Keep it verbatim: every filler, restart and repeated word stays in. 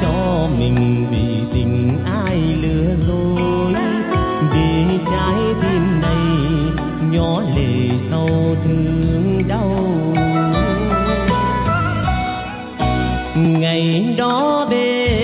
cho mình vì tình ai lừa dối, vì trái tim này nhỏ lệ sâu thương đau. Ngày đó về